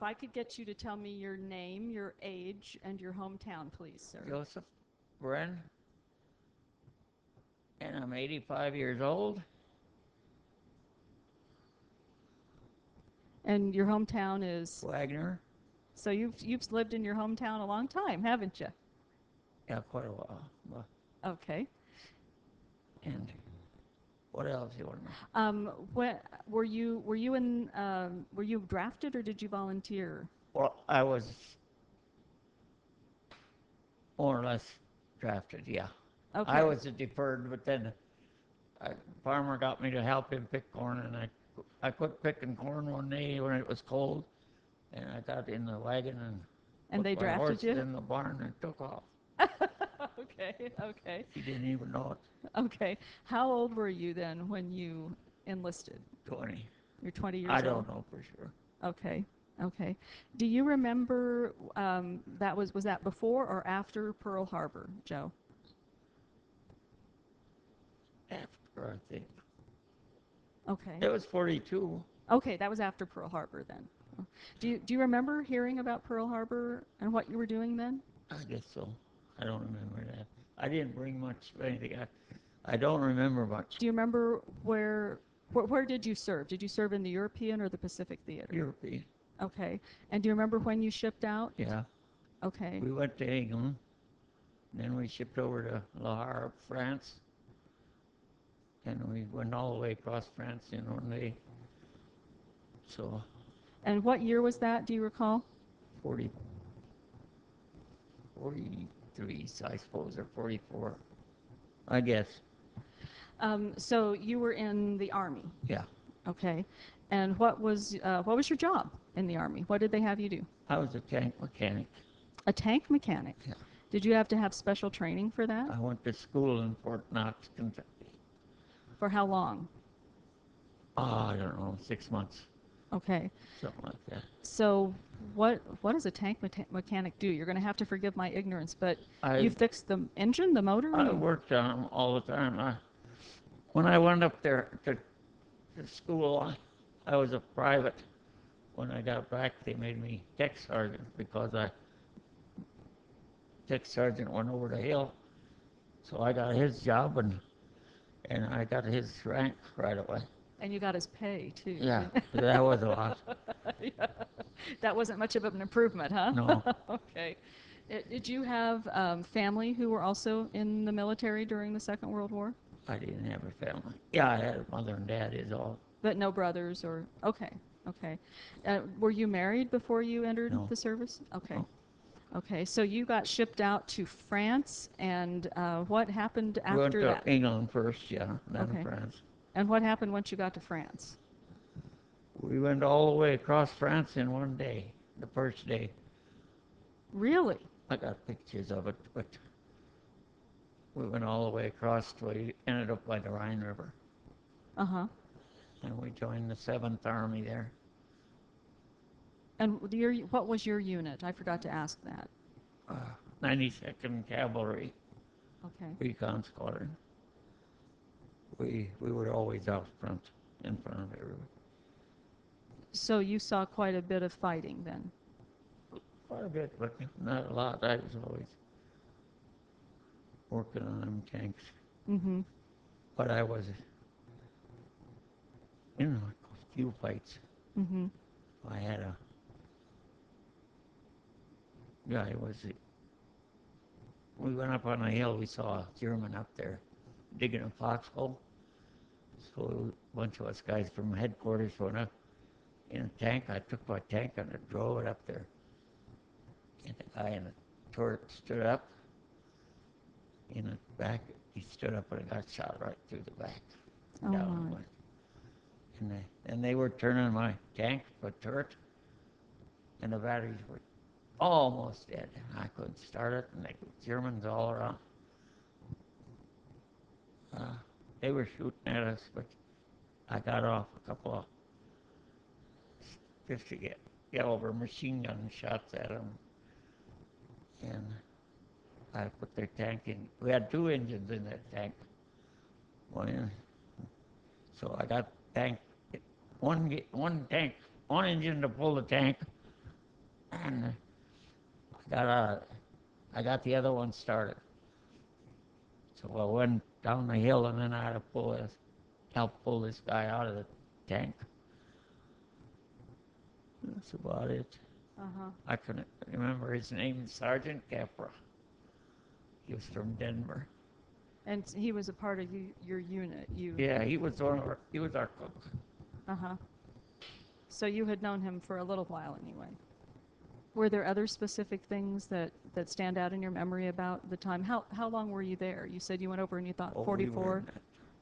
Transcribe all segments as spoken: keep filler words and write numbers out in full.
I could get you to tell me your name, your age, and your hometown, please, sir. Joseph Bren, and I'm eighty-five years old. And your hometown is? Wagner. So you've you've lived in your hometown a long time, haven't you? Yeah, quite a while. Well, Okay. and what else you want to know? Um, what were you were you in um, were you drafted or did you volunteer? Well, I was more or less drafted, yeah. Okay. I was a deferred, but then a farmer got me to help him pick corn, and I, I quit picking corn one day when it was cold, and I got in the wagon and And put they my drafted horse you? in the barn and took off. Okay, okay, He didn't even know it. okay. How old were you then when you enlisted? twenty. You're twenty years I old? don't know for sure. Okay, okay. Do you remember um, that was was that before or after Pearl Harbor, Joe? After, I think. Okay. It was forty-two. Okay, that was after Pearl Harbor then. Do you do you remember hearing about Pearl Harbor and what you were doing then? I guess so. I don't remember that. I didn't bring much of anything. I, I don't remember much. Do you remember where, where where did you serve? Did you serve in the European or the Pacific Theater? European. Okay. And do you remember when you shipped out? Yeah. Okay. We went to England. Then we shipped over to Le Havre, France. And we went all the way across France in one day. So And what year was that? Do you recall? forty, forty-three, I suppose, or forty-four, I guess. Um, so you were in the Army. Yeah. Okay. And what was uh, what was your job in the Army? What did they have you do? I was a tank mechanic. A tank mechanic. Yeah. Did you have to have special training for that? I went to school in Fort Knox, Kentucky. For how long? Oh, I don't know, six months, Okay. something like that. So what what does a tank mecha- mechanic do? You're going to have to forgive my ignorance, but I, you fixed the engine, the motor? I worked on them all the time. I, when I went up there to, to school, I, I was a private. When I got back, they made me tech sergeant because I tech sergeant went over the hill. So I got his job and and I got his rank right away. And you got his pay too. Yeah, that was a lot. Yeah. That wasn't much of an improvement, huh? No. Okay. Uh, Did you have um, family who were also in the military during the Second World War? I didn't have a family. Yeah, I had a mother and dad is all. But no brothers or, okay, okay. Uh, were you married before you entered No. the service? Okay. No. Okay, so you got shipped out to France, and uh, what happened We went after to that? England first, yeah, then Okay. France. And what happened once you got to France? We went all the way across France in one day, the first day. Really? I got pictures of it, but we went all the way across till we ended up by the Rhine River. Uh-huh. And we joined the seventh Army there. And your, what was your unit? I forgot to ask that. Uh, ninety-second Cavalry Okay. Recon Squadron. We we were always out front, in front of everybody. So you saw quite a bit of fighting then? Quite a bit, but not a lot. I was always working on them tanks. Mm-hmm. But I was in a few fights. Mm-hmm. I had a guy was. We went up on a hill. We saw a German up there digging a foxhole. So a bunch of us guys from headquarters went up in a tank. I took my tank and I drove it up there. And the guy in the turret stood up. In the back, he stood up and I got shot right through the back. Oh, down my. went. And they, and they were turning my tank, my turret, and the batteries were almost dead. I couldn't start it, and they Germans all around. Uh, they were shooting at us, but I got off a couple of fifty caliber machine gun shots at them, and I put their tank in. We had two engines in that tank. One, so I got tank, one one tank, one engine to pull the tank, and I got uh, I got the other one started. So I went down the hill, and then I had to pull this, help pull this guy out of the tank. That's about it. Uh-huh. I couldn't remember his name, Sergeant Capra. He was from Denver. And he was a part of you, your unit. You. Yeah, he was one of our, he was our cook. Uh-huh. So you had known him for a little while anyway. Were there other specific things that, that stand out in your memory about the time? How how long were you there? You said you went over and you thought Oh, we were forty-four. in that.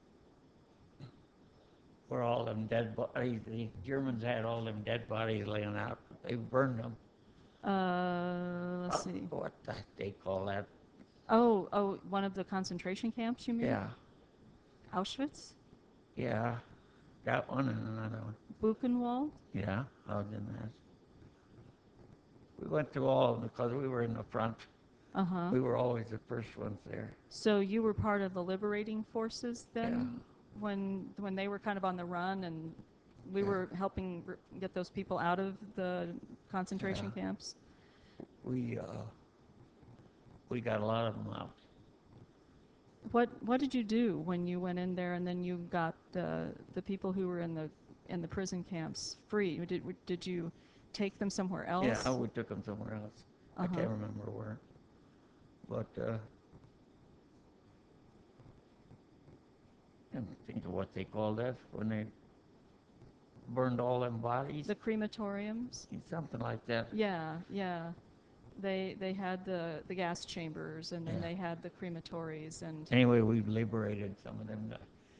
Where all them dead bodies, the Germans had all them dead bodies laying out. They burned them. Uh, let's Uh, see. What the, they call that? Oh, oh, one of the concentration camps, you mean? Yeah, Auschwitz? yeah. That one and another one. Buchenwald? Yeah, I was in that. We went through all of them because we were in the front. Uh-huh. We were always the first ones there. So you were part of the liberating forces then? Yeah. When when they were kind of on the run and we Yeah. were helping r- get those people out of the concentration Yeah. camps? We uh, we got a lot of them out. What what did you do when you went in there and then you got uh, the people who were in the in the prison camps free? Did did you take them somewhere else? Yeah, we took them somewhere else. I Uh-huh. can't remember where. But uh, I can't think of what they called that when they burned all them bodies. The crematoriums? Something like that. Yeah, yeah. They they had the, the gas chambers and then Yeah. they had the crematories and Anyway, we liberated some of them.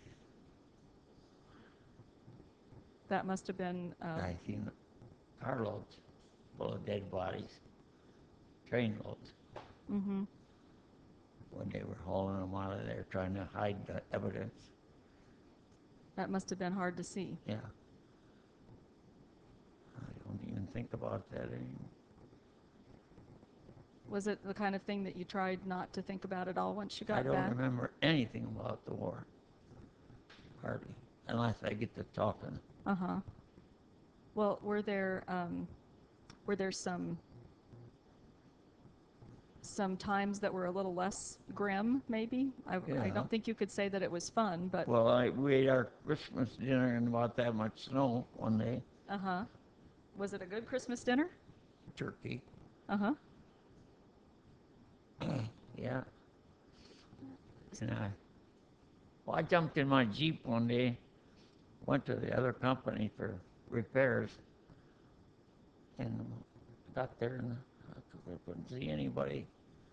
that must have been uh, I seen carloads full of dead bodies, train loads, mm-hmm. when they were hauling them out of there, trying to hide the evidence. That must have been hard to see. Yeah. I don't even think about that anymore. Was it the kind of thing that you tried not to think about at all once you got I don't back? remember anything about the war, hardly, unless I get to talking. Uh-huh. Well, were there um, were there some some times that were a little less grim, maybe? I, I Yeah. don't think you could say that it was fun, but Well, I, we ate our Christmas dinner in about that much snow one day. uh-huh. Was it a good Christmas dinner? Turkey. Uh-huh. Yeah. And I, well, I jumped in my Jeep one day, went to the other company for repairs, and got there and I couldn't see anybody.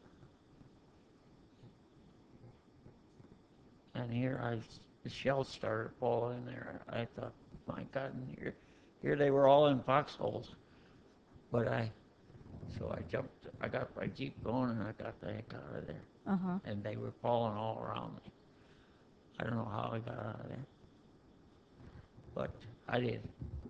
And here I, the shells started falling there. I thought, my God, and here, here they were all in foxholes. But I, so I jumped, I got my Jeep going and I got the heck out of there. Uh-huh. And they were falling all around me. I don't know how I got out of there, but I did.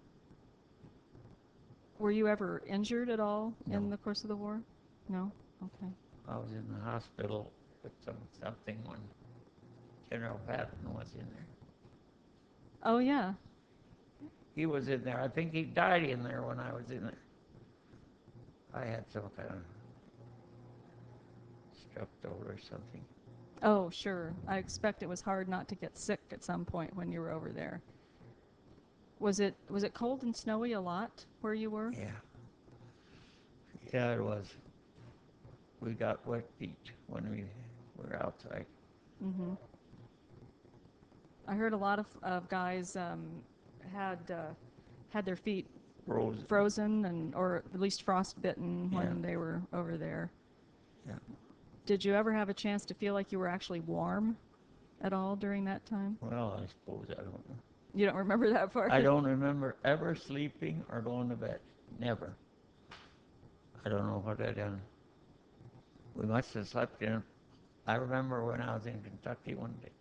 Were you ever injured at all No. in the course of the war? No? Okay. I was in the hospital with some something when General Patton was in there. Oh, yeah. He was in there. I think he died in there when I was in there. I had some kind of strep throat or something. Oh, sure. I expect it was hard not to get sick at some point when you were over there. Was it was it cold and snowy a lot where you were? Yeah. Yeah, it was. We got wet feet when we were outside. Mm-hmm. I heard a lot of, of guys um, had uh, had their feet Frozen. frozen and or at least frostbitten when Yeah. they were over there. Yeah. Did you ever have a chance to feel like you were actually warm at all during that time? Well, I suppose I don't know. You don't remember that part? I don't remember ever sleeping or going to bed. Never. I don't know what I done. We must have slept in. I remember when I was in Kentucky one day,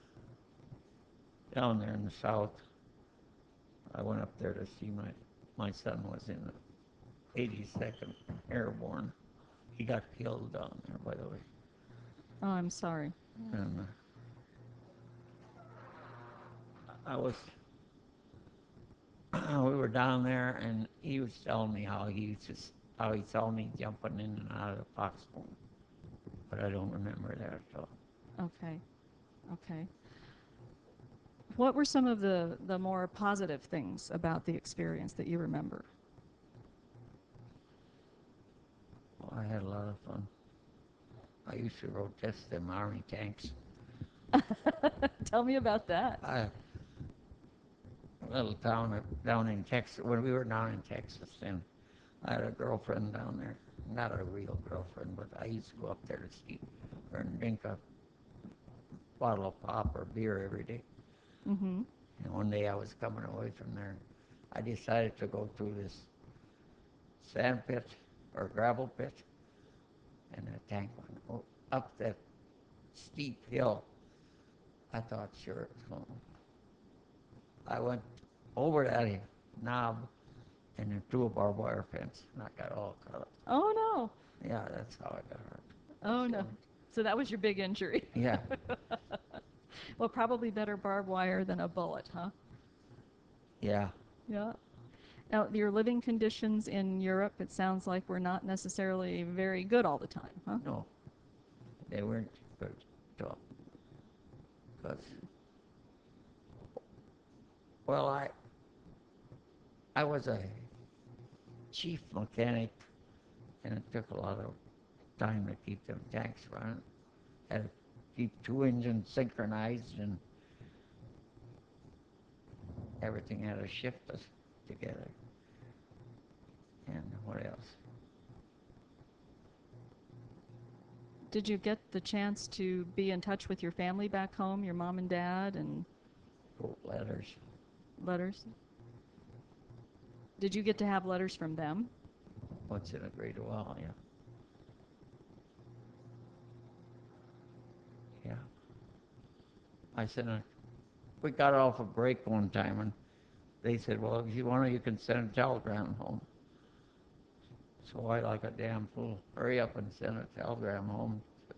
down there in the south. I went up there to see my, my son was in the eighty-second Airborne. He got killed down there, by the way. Oh, I'm sorry. And uh, I was, we were down there, and he was telling me how he used to how he saw me jumping in and out of the foxhole, but I don't remember that at all. Okay. Okay. What were some of the, the more positive things about the experience that you remember? Well, I had a lot of fun. I used to road test them Army tanks. Tell me about that. I, a little town down in Texas, when we were down in Texas, and I had a girlfriend down there. Not a real girlfriend, but I used to go up there to see her and drink a bottle of pop or beer every day. Mm-hmm. And one day I was coming away from there. I decided to go through this sand pit or gravel pit, and the tank went up that steep hill. I thought, sure, it's going. I went over that knob and then through a barbed wire fence, and I got all cut up. Oh, no. Yeah, that's how I got hurt. Oh, That's no. the- So that was your big injury. Yeah, Well, probably better barbed wire than a bullet, huh? yeah. Yeah. Now, your living conditions in Europe, it sounds like, were not necessarily very good all the time, huh? No, they weren't good at all. Because, well, I, I was a chief mechanic, and it took a lot of time to keep them tanks running. Had to keep two engines synchronized, and everything had to shift us together. And what else? Did you get the chance to be in touch with your family back home, your mom and dad, and Wrote letters. letters? Did you get to have letters from them? Once in a great while, yeah. Yeah. I sent a, we got off a break one time, and they said, well, if you want to, you can send a telegram home. So I, like a damn fool, hurry up and send a telegram home to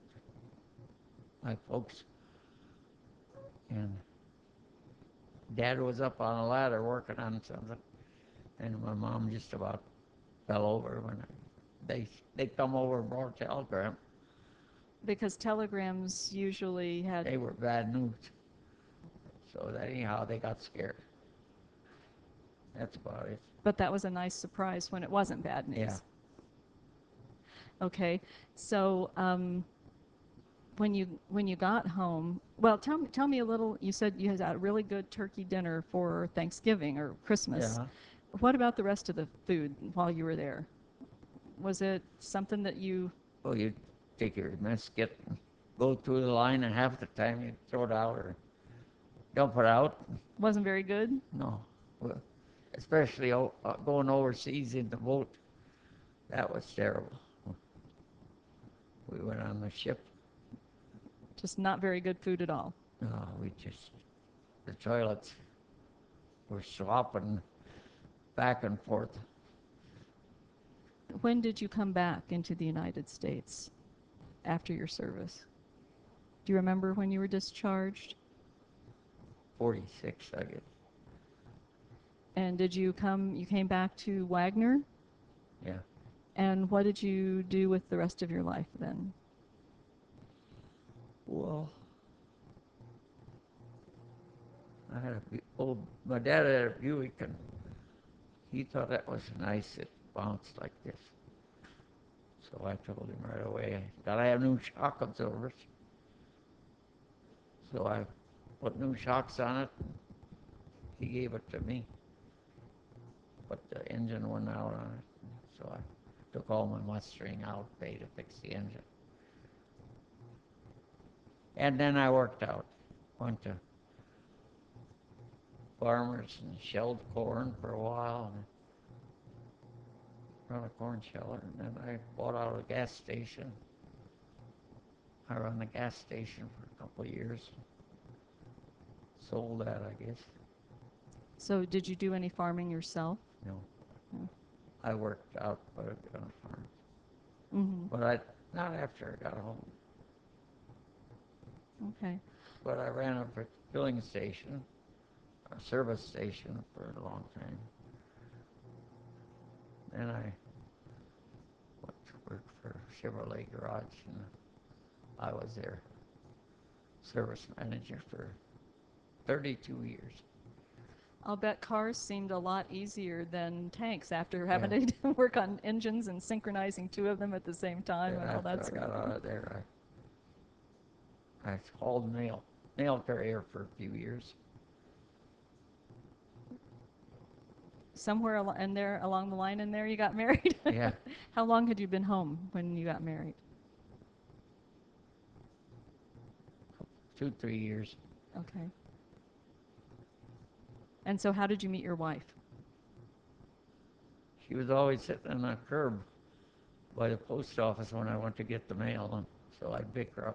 my folks. And Dad was up on a ladder working on something, and my mom just about fell over when they they come over and brought a telegram. Because telegrams usually had. They were bad news. So that anyhow, they got scared. That's about it. But that was a nice surprise when it wasn't bad news. Yeah. Okay, so um, when you when you got home, well, tell me tell me a little. You said you had a really good turkey dinner for Thanksgiving or Christmas. Yeah. What about the rest of the food while you were there? Was it something that you? Well, you take your mesquite and go through the line, and half the time you throw it out or dump it out. Wasn't very good? No. Well, especially o- uh, going overseas in the boat. That was terrible. We went on the ship. Just not very good food at all. No, we just, the toilets were swapping back and forth. When did you come back into the United States after your service? Do you remember when you were discharged? forty-six, I guess. And did you come, you came back to Wagner? Yeah. And what did you do with the rest of your life then? Well, I had a Bu- old, my dad had a Buick, and he thought that was nice. It bounced like this. So I told him right away, gotta have new shock absorbers. So I put new shocks on it. He gave it to me. But the engine went out on it. So I took all my mustering out, paid to fix the engine. And then I worked out. Went to farmers and shelled corn for a while, and run a corn sheller, and then I bought out a gas station. I run the gas station for a couple of years. Sold that, I guess. So did you do any farming yourself? No. No. I worked out quite a bit on a farm. Mm-hmm. But I, not after I got home. Okay. But I ran a filling station, a service station for a long time. Then I Chevrolet garage, and I was their service manager for thirty-two years. I'll bet cars seemed a lot easier than tanks after having Yeah. to work on engines and synchronizing two of them at the same time And and all after that I sort got of out thing. of there, I, I hauled nail, nail carrier for a few years. Somewhere al- in there, along the line in there, you got married? Yeah. How long had you been home when you got married? Two, three years. Okay. And so how did you meet your wife? She was always sitting on a curb by the post office when I went to get the mail, and so I'd pick her up.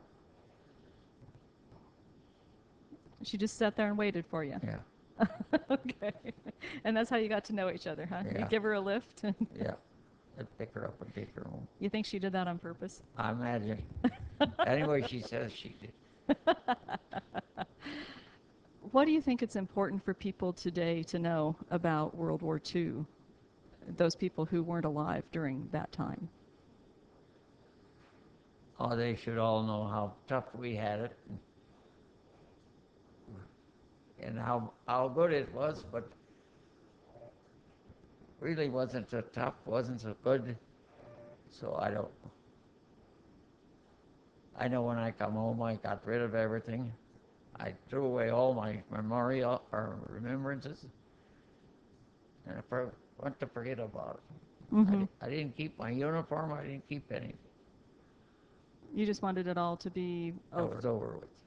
She just sat there and waited for you. Yeah, Okay. And that's how you got to know each other, huh? You Yeah. give her a lift? yeah. I'd pick her up and take her home. You think she did that on purpose? I imagine. Anyway, she says she did. What do you think it's important for people today to know about World War Two? Those people who weren't alive during that time. Oh, they should all know how tough we had it, and, and how how good it was, but really wasn't so tough, wasn't so good. So I don't. I know when I come home, I got rid of everything. I threw away all my memorial or remembrances, and I for, went to forget about it. I, Mm-hmm. di- I didn't keep my uniform. I didn't keep anything. You just wanted it all to be That over. was over with.